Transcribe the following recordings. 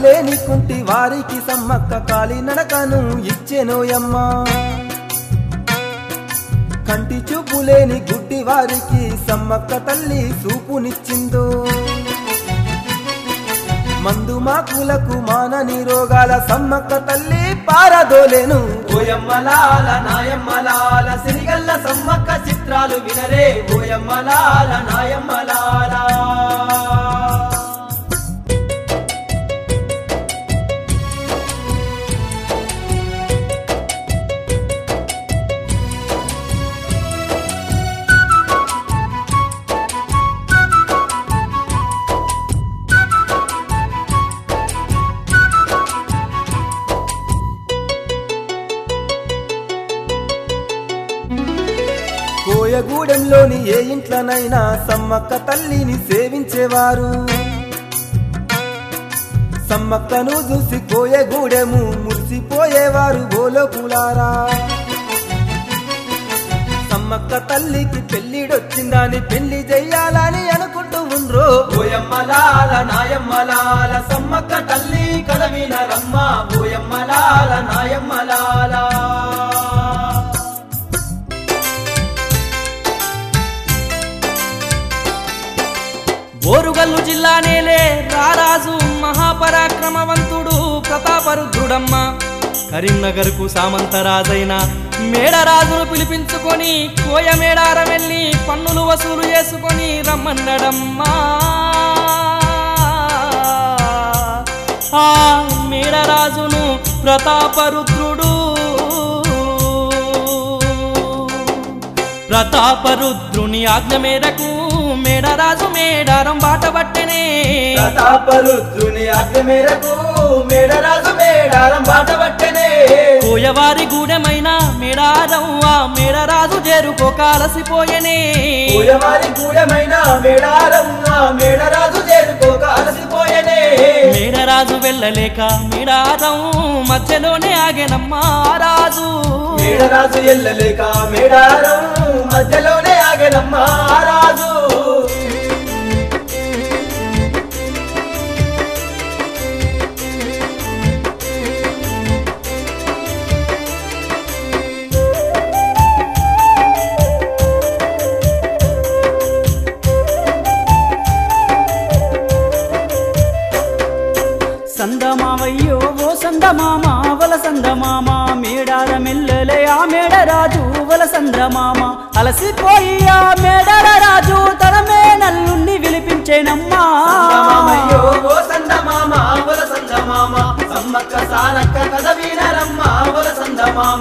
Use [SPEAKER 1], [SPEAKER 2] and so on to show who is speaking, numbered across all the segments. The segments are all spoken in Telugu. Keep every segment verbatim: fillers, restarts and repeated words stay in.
[SPEAKER 1] లేని కుంటి వారికి సమ్మక్క కాలి నడకను ఇచ్చెనోయమ్మ కంటి చూపు లేని గుడ్డి వారికి సమ్మక్క తల్లి చూపునిచ్చిందో మందు మాకులకు మానని రోగాల సమ్మక్క తల్లి పారదోలేను
[SPEAKER 2] ఓయమ్మలాల నాయమ్మలాల సిరిగల్ల సమ్మక్క చిత్రాలు వినరే ఓయమ్మలాల నాయమ్మలాల
[SPEAKER 1] కోయగూడెంలోని ఏ ఇంట్లోనైనా సమ్మక్క తల్లిని సేవించేవారు సమ్మక్కను చూసి కోయగూడెము మురిసిపోయేవారు గోలోకులారా సమ్మక్క తల్లికి పెళ్లిడొచ్చిందని పెళ్లి చెయ్యాలని అనుకుంటూ ఉండ్రో
[SPEAKER 2] ఓయమ్మలాల నాయమ్మలాల సమ్మక్క తల్లి కదవినరమ్మ ఓయమ్మలాల నాయమ్మలాల
[SPEAKER 3] ఓరుగల్లు జిల్లానేలే రారాజు మహాపరాక్రమవంతుడు ప్రతాపరుద్రుడమ్మ కరీంనగర్ కు సామంతరాజైన మేడరాజును పిలిపించుకొని కోయ మేడారం వెళ్ళి పన్నులు వసూలు చేసుకొని రమ్మన్నడమ్మా ఆ మేడరాజును ప్రతాపరుద్రుడు ప్రతాపరుద్రుని ఆజ్ఞ మేరకు మేడరాజు మేడారం బాటబట్టెనే
[SPEAKER 2] ప్రతాపరుద్రుని ఆజ్ఞ మేరకు మేడరాజు మేడారం బాటబట్టెనే
[SPEAKER 3] కోయవారి గూడెమైన మేడారం ఆ మేడరాజు చేరుకోక అలసిపోయెనే
[SPEAKER 2] కోయవారి గూడెమైన మేడారం ఆ మేడరాజు చేరుకోక అలసిపోయెనే
[SPEAKER 3] మేడరాజు వెళ్ళలేక మేడారం మధ్యలోనే ఆగెనమ్మా రాజు
[SPEAKER 2] మేడరాజు ఎల్లలేక మేడారం మధ్యలోనే ఆగెనమ్మా రాజు
[SPEAKER 4] సందమావయ్యో ఓ సందమామ వల సందమామ మేడారమెల్లలే ఆ మేడరాజు వల సంద్రమామ అలసిపోయి ఆ మేడరాజు తన మేనల్లుణ్ణి విలిపించేనమ్మా
[SPEAKER 2] సందమామయ్యో ఓ సందమామ వల సందమామ సమ్మక్క సారక్క కథ వినరమ్మ వల సందమామ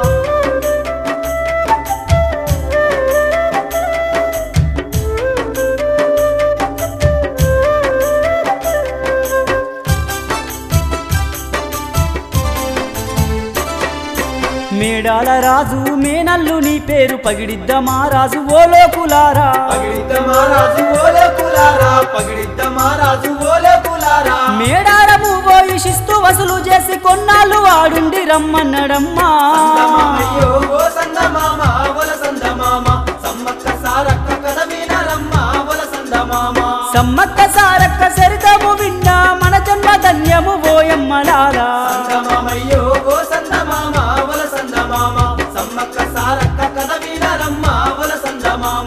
[SPEAKER 4] మేడాల రాజు మేనల్లు నీ పేరు పగిడిద్దమా రాజు ఓలోకులారా
[SPEAKER 2] పగిడిద్దమా రాజు ఓలోకులారా పగిడిద్దమా రాజు ఓలోకులారా
[SPEAKER 4] మేడారము పోయి శిస్తు వసూలు చేసి కొన్నాళ్ళు ఆడుండి రమ్మన్నడమ్మా
[SPEAKER 2] సందమామయ్యో ఓ సందమామ వల సందమామ సమ్మక్క సారక్క కథ వినరమ్మ వల సందమామ
[SPEAKER 4] సమ్మక్క సారక్క సరితము విన్నా మన జన్మ ధన్యము ఓయమ్మలారా
[SPEAKER 2] సందమామయ్యో ఓ సందమామ వల సందమామ సమ్మక్క సారక్క కథ వినరమ్మ వల సందమామ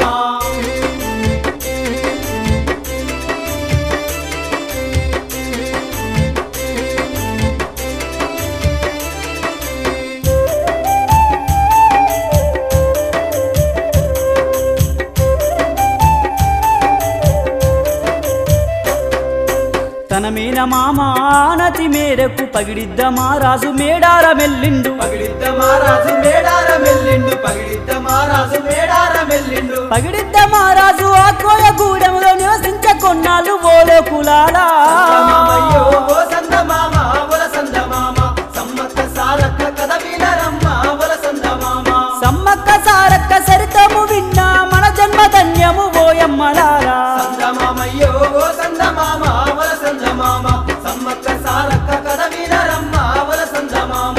[SPEAKER 4] తన మీన మామానతి మేరకు పగిడిద్దమా రాజు మేడారమెల్లిండు
[SPEAKER 2] పగిడిద్దమా రాజు మేడారమెల్లిండు పగిడిద్దమా రాజు మేడారమెల్లిండు
[SPEAKER 4] పగిడిద్దమా రాజు ఆ కోయగూడెంలో నివసించ కొన్నాళ్ళు ఓలోకులారా
[SPEAKER 2] సందమామయ్యో ఓ సందమామ వల సందమామ సమ్మక్క సారక్క కథ వినరమ్మ వల సందమామ
[SPEAKER 4] సమ్మక్క సారక్క సరితము విన్నా మన జన్మ ధన్యము ఓయమ్మలారా
[SPEAKER 2] సందమామయ్యో ఓ సందమామ వల సందమామ సమ్మక్క సారక్క కథ వినరమ్మ వల సందమామ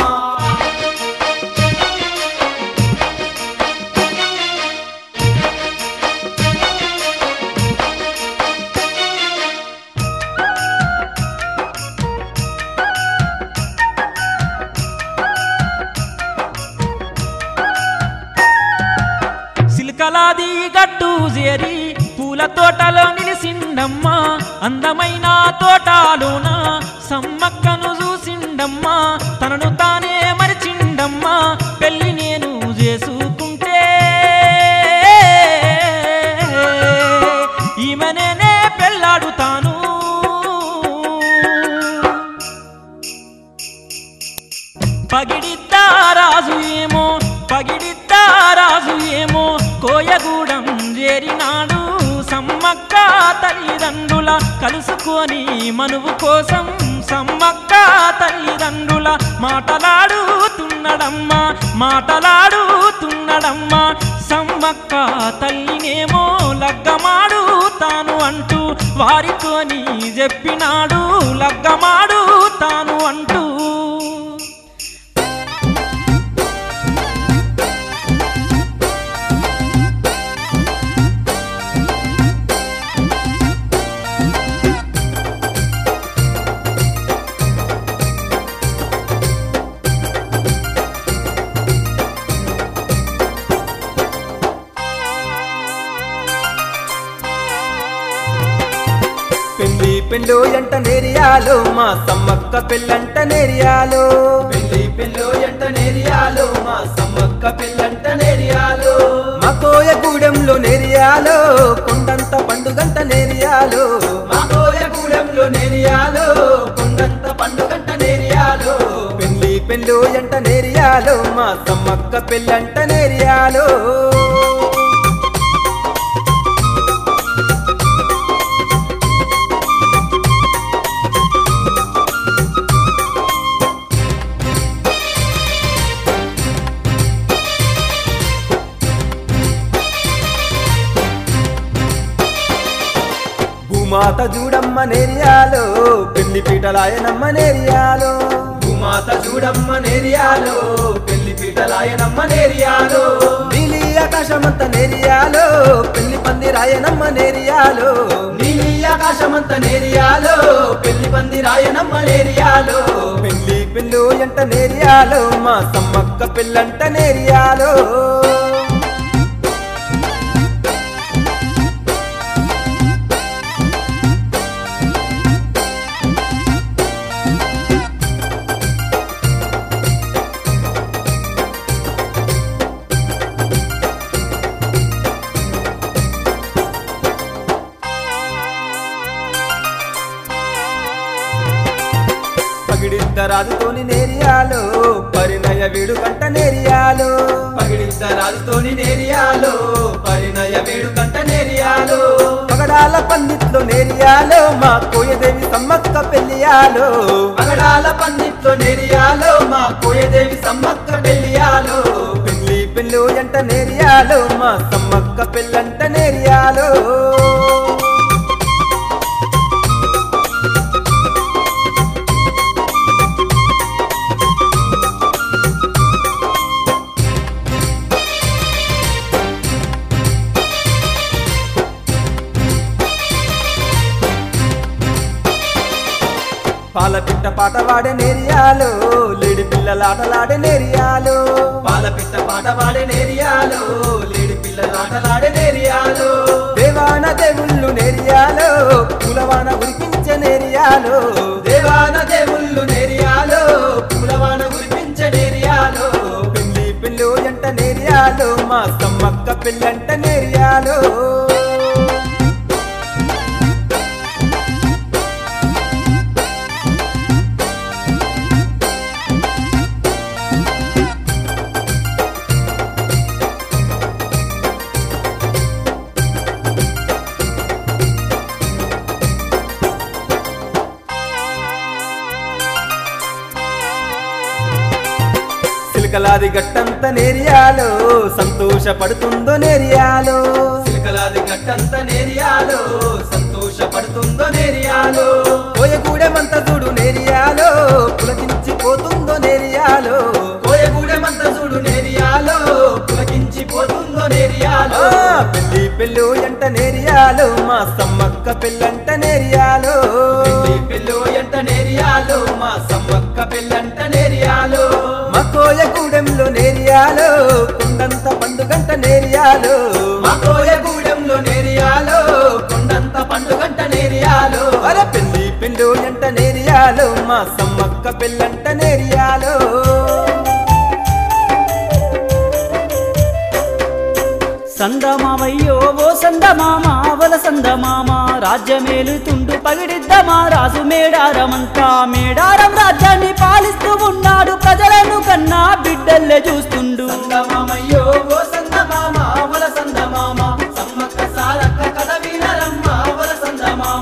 [SPEAKER 5] చిలకలాది గట్టు చేరి పూల తోటలో నిలిసిండమ్మా అందమైన తోటలోన సమ్మక్కను చూసిండమ్మా తనను తానే మరిచిండమ్మా పెళ్లి నేను చేసుకుంటే ఈమెనే పెళ్ళాడుతాను పగిడిద్దా రాజు ఏమో పగిడిద్దా రాజు ఏమో కోయగూడెం చేరినాడు సమ్మక్క తల్లిదండ్రుల కలుసుకొని మనువు కోసం సమ్మక్క తల్లిదండ్రుల మాటలాడుతున్నడమ్మా మాటలాడుతున్నడమ్మా సమ్మక్క తల్లినేమో లగ్గమాడు తాను అంటూ వారితోని చెప్పినాడు లగ్గమాడు తాను అంటూ
[SPEAKER 1] పెళ్లి పెళ్ళో ఎంట నేరియాలో మా సమ్మక్క పెళ్ళంట నేరియాలో
[SPEAKER 2] పెళ్లి పెళ్ళో ఎంట నేరియాలో మా సమ్మక్క పెళ్ళంట నేరియాలో
[SPEAKER 1] మా కోయగూడెంలో నేరియాలో కొండంత పండుగంట నేరియాలో
[SPEAKER 2] మా కోయగూడెంలో నేరియాలో కొండంత పండుగంట నేరియాలో
[SPEAKER 1] పెళ్లి పెళ్ళో ఎంట నేరియాలో మా సమ్మక్క పెళ్ళంట నేరియాలో భూమాత చూడమ్మ నేరియాలో పెళ్లి పీటలాయనమ్మ నేరియాలో
[SPEAKER 2] భూమాత చూడమ్మ నేరియాలో పెళ్లి పీటలాయనమ్మ నేరియాలో
[SPEAKER 1] నీలి ఆకాశమంత నేరియాలో పెళ్లి పంది రాయనమ్మ నేరియాలో
[SPEAKER 2] నీలి ఆకాశమంత నేరియాలో పెళ్లి పంది రాయనమ్మ నేరియాలో
[SPEAKER 1] పెళ్లి పెళ్ళు ఎంట నేరియాలో మా సమ్మక్క పెళ్ళంట నేరియాలో రాజుతోని నేరియాలో పరిణయ వేడుకంట నేరియాలో
[SPEAKER 2] పగిడిద్ద రాజుతోని నేరియాలో పరిణయ వేడుకంట నేరియాలో
[SPEAKER 1] పగడాల పందిట్లో నేరియాలో మా కోయదేవి సమ్మక్క పెళ్ళియాలో
[SPEAKER 2] పగడాల పందిట్లో నేరియాలో మా కోయదేవి సమ్మక్క పెళ్ళియాలో
[SPEAKER 1] పెళ్లి పెళ్ళు ఎంట నేరియాలో మా సమ్మక్క పెళ్ళంట నేరియాలో పాలపిట్ట పాట వాడే నేరియాలో లేడి పిల్లలాటలాడే నేరియాలో
[SPEAKER 2] పాలపిట్ట పాట వాడే నేరియాలో లేడి పిల్లలాటలాడే నేరియాలో
[SPEAKER 1] దేవాన దేవుళ్ళు నేరియాలో పూలవాన ఉరికించే నేరియాలో
[SPEAKER 2] దేవాన దేవుళ్ళు నేరియాలో పూలవాన కురిపించే నేరియాలో
[SPEAKER 1] పెళ్లి పెళ్ళు ఎంట నేరియాలో మా సమ్మక్క పెళ్ళంట నేరియాలో చిలకలాది గట్టంత నేరియాలో సంతోషపడుతుందో నేరియాలో
[SPEAKER 2] చిలకలాది గట్టంత నేరియాలో సంతోషపడుతుందో నేరియాలో
[SPEAKER 1] కోయగూడెమంత చూడు నేరియాలో పులకించిపోతుందో నేరియాలో
[SPEAKER 2] కోయగూడెమంత చూడు నేరియాలో పులకించిపోతుందో నేరియాలో
[SPEAKER 1] పెళ్లి పెళ్ళు ఎంట నేరియాలో మా సమ్మక్క పెళ్ళంట నేరియాలో
[SPEAKER 2] పెళ్లి పెళ్ళో ఎంట నేరియాలో మా సమ్మక్క పెళ్ళంట నేరియాలో
[SPEAKER 1] మా కోయగూడెంలో నేరియాలో కొండంత పండుగంట నేరియాలో
[SPEAKER 2] మా
[SPEAKER 1] పెట్టిండు ఎంట నేరియాలో మా సమ్మక్క పెళ్ళంట నేరియాలో
[SPEAKER 4] సందమామయ్యో ఓ సందమామ వల సందమామ రాజ్యమేలుతుండు పగిడిద్దమా రాజు మేడారమంతా మేడారం రాజ్యాన్ని పాలిస్తూ ఉన్నాడు ప్రజలను కన్నా బిడ్డల్లే చూస్తుండు
[SPEAKER 2] సందమామయ్యో ఓ సందమామ వల సందమామ సమ్మక్క సారక్క కథ వినరమ్మ వల సందమామ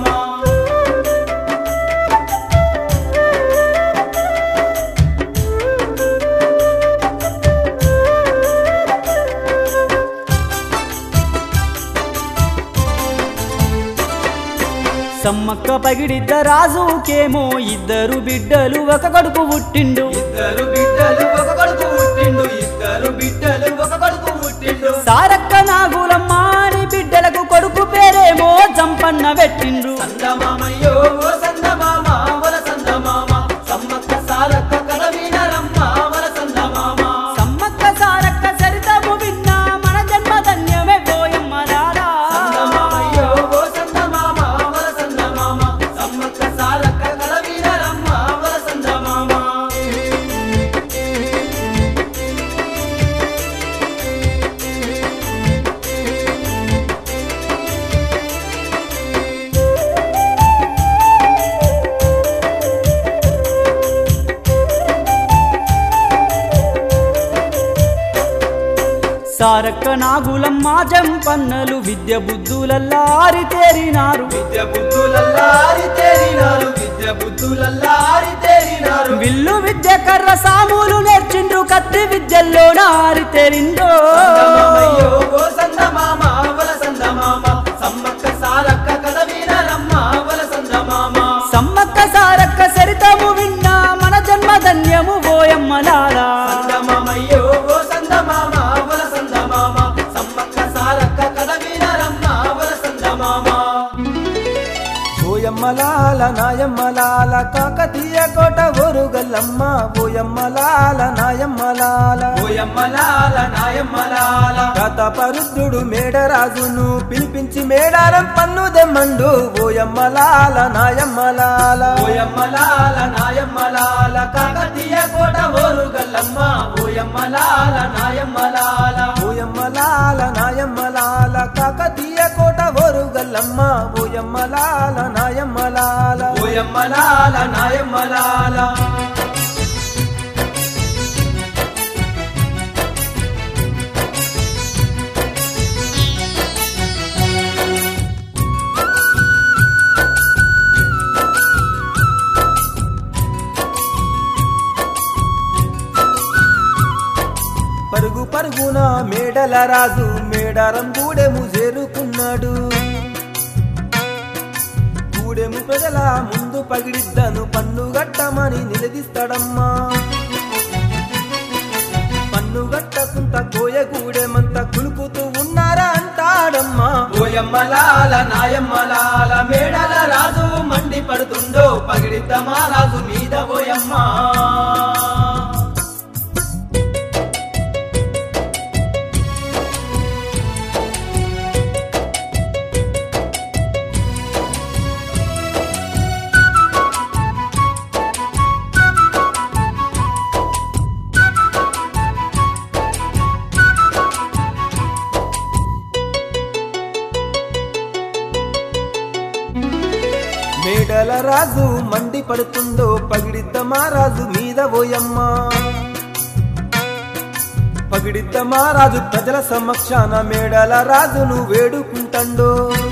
[SPEAKER 4] సమ్మక్క పగిడిద్ద రాజుకేమో ఇద్దరు బిడ్డలు ఒక కడుపు పుట్టిండు
[SPEAKER 2] ఇద్దరు బిడ్డలు ఒక కొడుకు పుట్టిండు ఇద్దరు బిడ్డలు ఒక కొడుకు పుట్టిండు
[SPEAKER 4] సారక్క నాగులమ్మ అని బిడ్డలకు కొడుకు పేరేమో జంపన్న పెట్టిండ్రు
[SPEAKER 2] సందమామయ్యో ఓ సందమామ వల సందమామ సమ్మక్క సారక్క కథ వినరమ్మ వల సందమామ
[SPEAKER 4] సమ్మక్క సారక్క చరితము విన్నా మన జన్మ ధన్యమే పోయమ్మ రారా
[SPEAKER 2] సందమామయ్యో ఓ సందమామ వల సందమామ సమ్మక్క సారక్క కథ వినరమ్మ వల సందమామ
[SPEAKER 4] సారక్క నాగులమ్మ జంపన్నలు విద్య బుద్ధులల్లా ఆరితేరినారు
[SPEAKER 2] విద్య బుద్ధులల్లారి తేరినారు విద్య బుద్ధులల్లారి తేరినారు
[SPEAKER 4] విల్లు విద్య కర్ర సాములు నేర్చిండ్రు కత్తి విద్యల్లో ఆరితేరిండ్రో
[SPEAKER 2] సందమామయ్యో ఓ సందమామ వల సందమామ సమ్మక్క సారక్క కథ వినరమ్మ వల సందమామ
[SPEAKER 4] సమ్మక్క సారక్క చరితము విన్నా మన జన్మ ధన్యము పోయమ్మలారా
[SPEAKER 2] సందమామయ్యో ఓ సందమామ వల సందమామ సమ్మక్క సారక్క కథ వినరమ్మ వల సందమామ
[SPEAKER 1] ఓయమ్మలాల నాయమ్మలాల కాకతీయ కోట ఒరుగల్లమ్మ ఓయమ్మలాల నాయమ్మలాల
[SPEAKER 2] ఓయమ్మలాల నాయమ్మలాల
[SPEAKER 1] ప్రతాపరుద్రుడు మేడరాజును పిలిపించి మేడారం పన్ను దెమ్మండు ఓయమ్మలాల నాయమ్మలాల
[SPEAKER 2] ఓయమ్మలాల నాయమ్మలాల కాకతీయ కోట ఓరుగల్లమ్మ ఓయమ్మలాల నాయమ్మలాల
[SPEAKER 1] ఓయమ్మలాల నాయమ్మలాల కాకతీయ కోట ఒరుగల్లమ్మ ఓయమ్మలాల నాయమ్మలాల
[SPEAKER 2] ఓయమ్మలాల నాయమ్మలాల
[SPEAKER 1] పరుగు పరుగున మేడల రాజు మేడారం గూడెము చేరుకున్నాడు గూడెము ప్రజల ముందు పగిడిద్దను పన్ను గట్టమని నిలదీస్తాడమ్మా పన్ను గట్టకుంట కోయ గూడెమంత కులుపుతూ ఉన్నారా అంటాడమ్మా
[SPEAKER 2] ఓయమ్మలాల నాయమ్మలాల మేడల రాజు మండి పడుతుండో పగిడిద్దమా రాజు మీద ఓయమ్మ
[SPEAKER 1] మేడల రాజు మండి పడుతుందో పగిడిద్దమా రాజు మీద ఓయమ్మ పగిడిద్దమా రాజు ప్రజల సమక్షాన మేడల రాజును వేడుకుంటాండో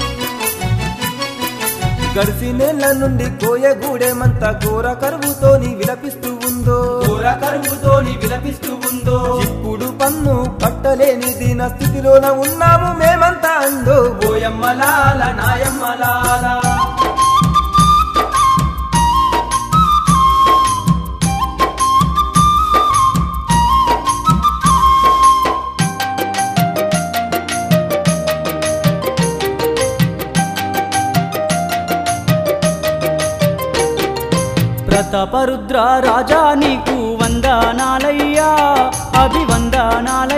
[SPEAKER 1] గడిసినేళ్ల నుండి కోయగూడేమంతా ఘోర కరువుతోని విలపిస్తూ ఉందో
[SPEAKER 2] ఘోర కరువుతోని విలపిస్తూ ఉందో
[SPEAKER 1] ఇప్పుడు పన్ను కట్టలేని దీన స్థితిలోన ఉన్నాము మేమంతా అందో
[SPEAKER 2] ఓయమ్మలాల నాయమ్మలాల
[SPEAKER 4] ప్రతాపరుద్ర రాజా నీకు వందనాలయ్యా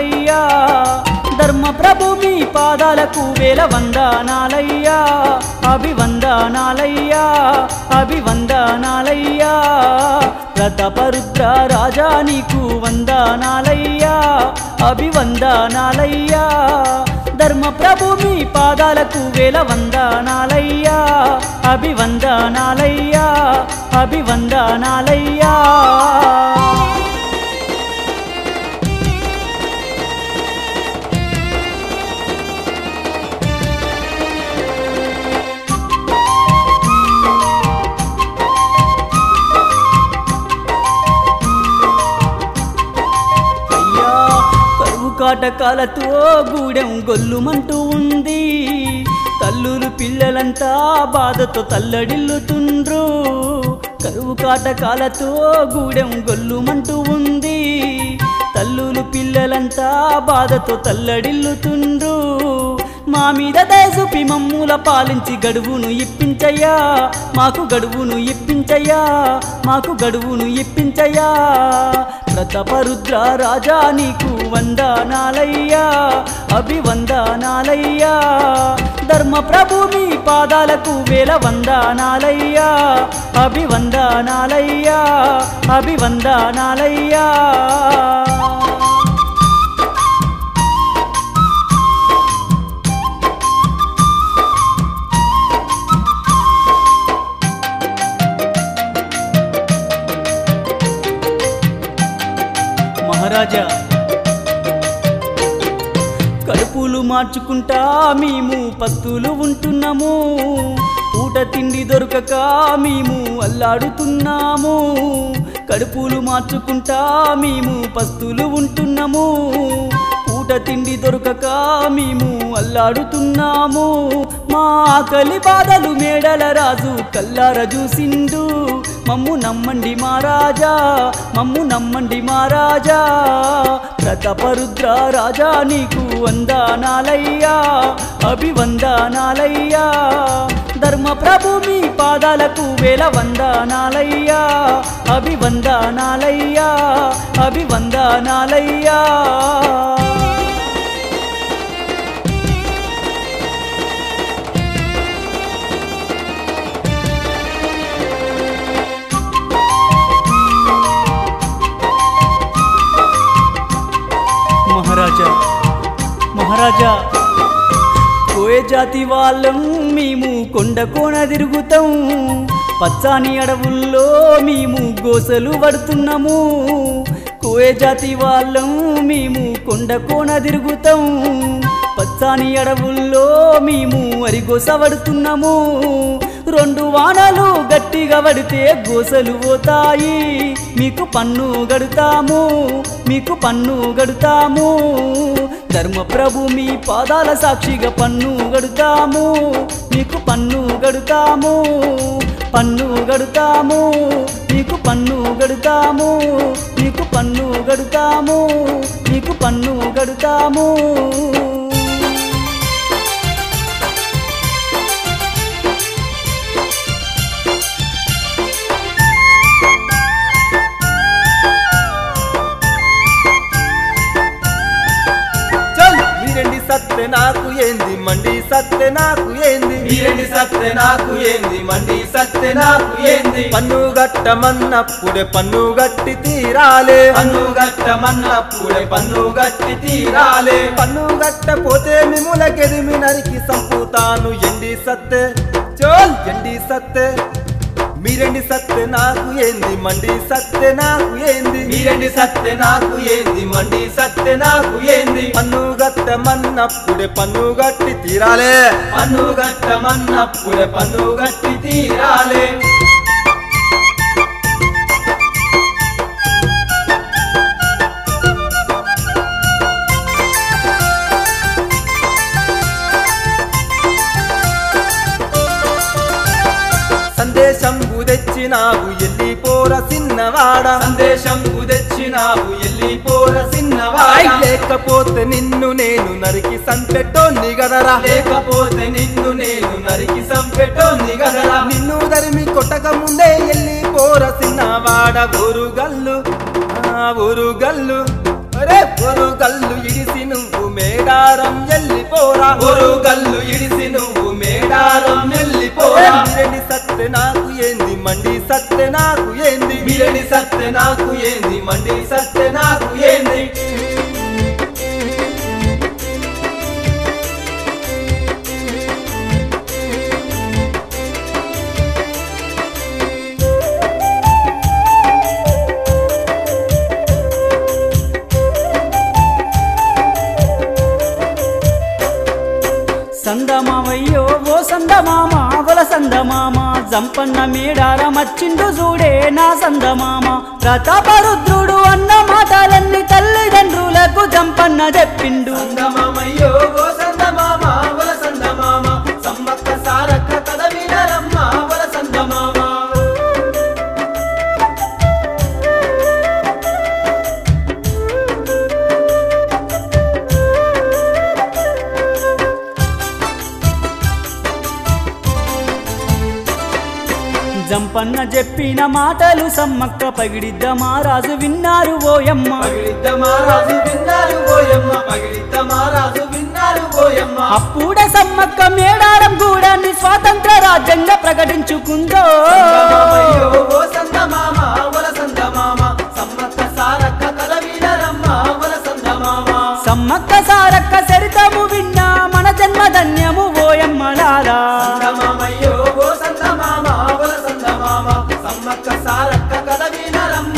[SPEAKER 4] అభివందనాలయ్యా ధర్మ ప్రభు మీ పాదాలకు వేల వందనాలయ్యా అభివందనాలయ్యా అభివందనాలయ్యా ప్రతాపరుద్ర రాజా నీకు వందనాలయ్యా అభివందనాలయ్యా ధర్మ ప్రభు మీ పాదాలకు వేల వందనాలయ్యా అభివందనాలయ్యా అభివందనాలయ్యా కాటకాలతో గూడెం గొల్లుమంటూ ఉంది తల్లులు పిల్లలంతా బాధతో తల్లడిల్లుతుండ్రు కరువు కాటకాలతో గూడెం గొల్లుమంటూ ఉంది తల్లులు పిల్లలంతా బాధతో తల్లడిల్లుతుండ్రు మా మీద దయచూపి మమ్ముల పాలించి గడువును ఇప్పించయ్యా మాకు గడువును ఇప్పించయ్యా మాకు గడువును ఇప్పించయ్యా ప్రతాపరుద్ర రాజా నీకు వందనాలయ్యా అభివందనాలయ్యా ధర్మ ప్రభు మీ పాదాలకు వేల వందనాలయ్యా అభివందనాలయ్యా అభివందనాలయ్యా మహారాజా కడుపులు మార్చుకుంటా మేము పస్తులు ఉంటున్నాము పూట తిండి దొరకక మేము అల్లాడుతున్నాము కడుపులు మార్చుకుంటా మేము పస్తులు ఉంటున్నాము పూట తిండి దొరకక మేము అల్లాడుతున్నాము మా ఆకలి బాధలు మేడల రాజు కల్లార చూసిండు మమ్ము నమ్మండి మహారాజా మమ్ము నమ్మండి మహారాజా ప్రతాపరుద్ర రాజా నీకు వందనాలయ్యా అభివందనాలయ్యా ధర్మ ప్రభు మీ పాదాలకు వేల వందనాలయ్యా అభివందనాలయ్యా అభివందనాలయ్యా మహారాజా మహారాజా కోయ జాతి వాళ్ళం మేము కొండ కోన తిరుగుతాం పచ్చాని అడవుల్లో మేము గోసలు పడుతున్నాము కోయ జాతి వాళ్ళం మేము కొండ కోన తిరుగుతాం పచ్చాని అడవుల్లో మేము అరిగోస పడుతున్నాము రెండు వానలు గట్టిగా పడితే గోసలు పోతాయి మీకు పన్ను గడుతాము మీకు పన్ను గడుతాము ధర్మ ప్రభు మీ పాదాల సాక్షిగా పన్ను గడుతాము మీకు పన్ను గడుతాము పన్ను గడుతాము మీకు పన్ను గడుతాము మీకు పన్ను గడుతాము మీకు పన్ను గడుతాము
[SPEAKER 1] సత్తే నాకు ఏంది మండి సత్తే నాకు ఏంది
[SPEAKER 2] మీరెండి సత్తే నాకు ఏంది మండి సత్తే నాకు ఏంది
[SPEAKER 1] పన్ను గట్టమన్నప్పుడే పన్ను గట్టి తీరాలే
[SPEAKER 2] పన్ను గట్టమన్నప్పుడే పన్ను గట్టి తీరాలే
[SPEAKER 1] పన్ను గట్టపోతే మిముల గెదిమి నరికి సంపుతాను ఎండి సత్తే చోల్ ఎండి సత్తే మీరెండి సత్తే నాకు ఏంది మండి సత్తే నాకు ఏంది
[SPEAKER 2] మీరెండి సత్తే నాకు ఏంది మండి సత్తే నాకు ఏంది
[SPEAKER 1] పన్ను గట్టమన్నప్పుడే పన్ను గట్టి తీరాలే
[SPEAKER 2] పన్ను గట్టమన్నప్పుడే పన్ను గట్టి తీరాలే
[SPEAKER 1] సందేశం తెచ్చినావు ఎల్లి పోర సిన్నవాడ
[SPEAKER 2] సందేశం తెచ్చినావు ఎల్లి పోర సిన్నవాడ
[SPEAKER 1] లేకపోతే నిన్ను నేను నరికి సంపెట్టోన్ని గదరా
[SPEAKER 2] లేకపోతే నిన్ను నేను నరికి సంపెట్టోన్ని గదరా
[SPEAKER 1] నిన్ను దరిమి కొట్టక ముందే ఎల్లి పోర సిన్నవాడ ఊరు గల్లు ఆ ఊరు గల్లు అరే ఊరు గల్లు ఇడిసి నువ్వు మేడారం ఎల్లి పోరా
[SPEAKER 2] ఊరు గల్లు ఇడిసి నువ్వు మేడారం ఎల్లి
[SPEAKER 1] మీరెండి సత్తె నాకు ఏంది మండి సత్తె నాకు ఏంది
[SPEAKER 2] మీరెండి సత్తె నాకు ఏంది మండి సత్తె నాకు ఏంది
[SPEAKER 4] సందమామయ్యో ఓ సందమామ వల సందమామ జంపన్న మేడార మచ్చిండు చూడే నా సందమామ ప్రతాపరుద్రుడు అన్న మాటలన్నీ తల్లిదండ్రులకు జంపన్న చెప్పిండు
[SPEAKER 2] సందమామయ్యో ఓ సందమామ వల సందమామ సమ్మక్క సారక్క కథ వినరమ్మ వల సందమామ
[SPEAKER 4] జంపన్న చెప్పిన మాటలు సమ్మక్క పగిడిద్ద మారాజు విన్నారు ఓయమ్మ
[SPEAKER 2] పగిడిద్ద మారాజు విన్నారు ఓయమ్మ పగిడిద్ద మారాజు విన్నారు ఓయమ్మ
[SPEAKER 4] అప్పుడే సమ్మక్క మేడారం గూడాన్ని స్వాతంత్ర రాజ్యంగా ప్రకటించుకుందో
[SPEAKER 2] సందమామయ్యో ఓ సందమామ వల సందమామ సమ్మక్క సారక్క కథ వినరమ్మ వల సందమామ
[SPEAKER 4] సమ్మక్క సారక్క చరితము విన్నా మన జన్మ ధన్యము ఓయమ్మలారా
[SPEAKER 2] సందమామయ్యో ఓ సందమామ వల సందమామ సమ్మక్క సారక్క కథ వినరమ్మ